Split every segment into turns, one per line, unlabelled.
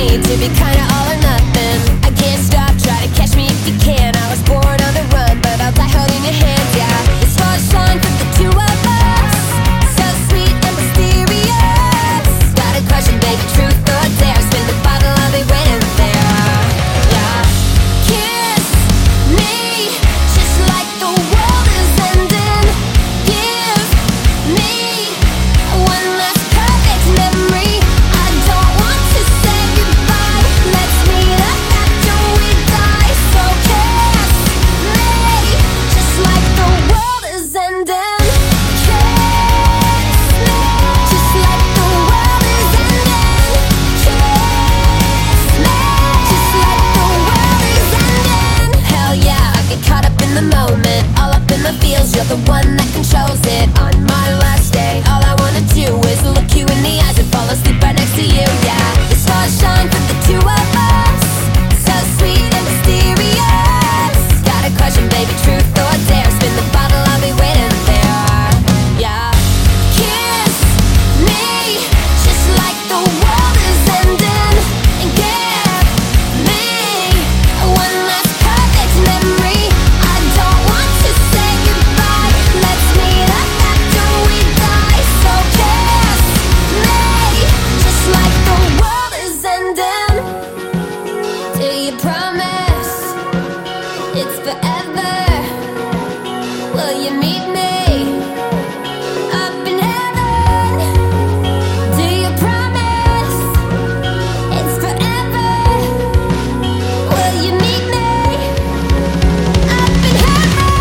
need to be kinda all or nothing. I can't stop, try to catch me if you can. I was born on the run, but I'll die holding your hand, yeah. This stars shine for the two of us, so sweet and mysterious. Got a question, baby, truth or dare? Spin the bottle, I'll be waiting there, yeah. Kiss me, just like the world is ending. Give me one last perfect memory. I don't want to say goodbye. Let's meet up after we die. So kiss me, just like the world is ending. Kiss me, just like the world is ending. Kiss me, just like the world is ending. Hell yeah, I get caught up in the moment, all up in the feels. You're the one that controls it. On my last day, all I wanna do is look you in the eyes and fall asleep right next to you, yeah. The stars shine for the two of us, so sweet and mysterious. Got a question, baby, truth or dare? Spin the bottle, I'll be waiting there, yeah. Kiss me, just like the world is ending. And give me one last perfect memory. I don't want to say goodbye. Let's meet up after we die. So kiss me, just like the world is ending. Do you promise it's forever? Will you meet me up in heaven? Do you promise it's forever? Will you meet me up in heaven?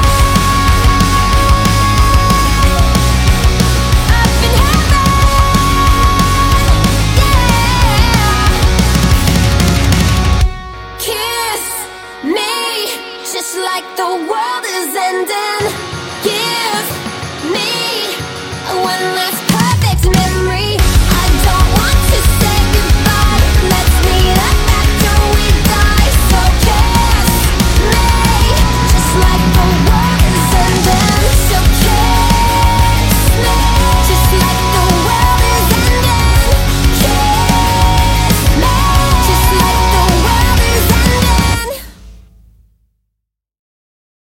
Up in heaven, yeah. Kiss me, just like the world is ending. Give me one